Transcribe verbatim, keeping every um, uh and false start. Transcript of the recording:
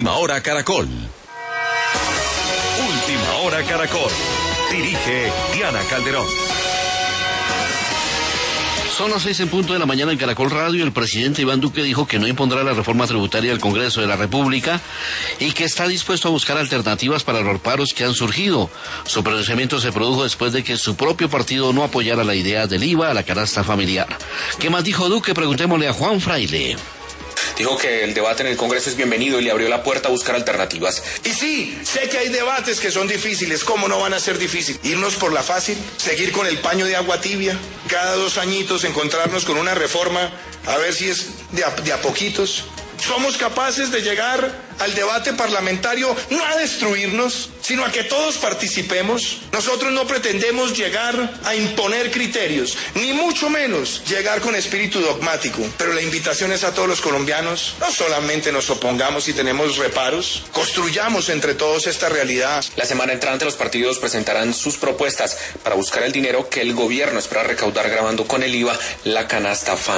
Última Hora Caracol. Última Hora Caracol. Dirige Diana Calderón. Son las seis en punto de la mañana en Caracol Radio. El presidente Iván Duque dijo que no impondrá la reforma tributaria al Congreso de la República y que está dispuesto a buscar alternativas para los paros que han surgido. Su pronunciamiento se produjo después de que su propio partido no apoyara la idea del I V A a la canasta familiar. ¿Qué más dijo Duque? Preguntémosle a Juan Fraile. Dijo que el debate en el Congreso es bienvenido y le abrió la puerta a buscar alternativas. Y sí, sé que hay debates que son difíciles. ¿Cómo no van a ser difíciles? Irnos por la fácil, seguir con el paño de agua tibia, cada dos añitos encontrarnos con una reforma, a ver si es de a, de a poquitos. Somos capaces de llegar al debate parlamentario no a destruirnos, sino a que todos participemos. Nosotros no pretendemos llegar a imponer criterios, ni mucho menos llegar con espíritu dogmático. Pero la invitación es a todos los colombianos, no solamente nos opongamos y tenemos reparos, construyamos entre todos esta realidad. La semana entrante los partidos presentarán sus propuestas para buscar el dinero que el gobierno espera recaudar grabando con el I V A la canasta familiar.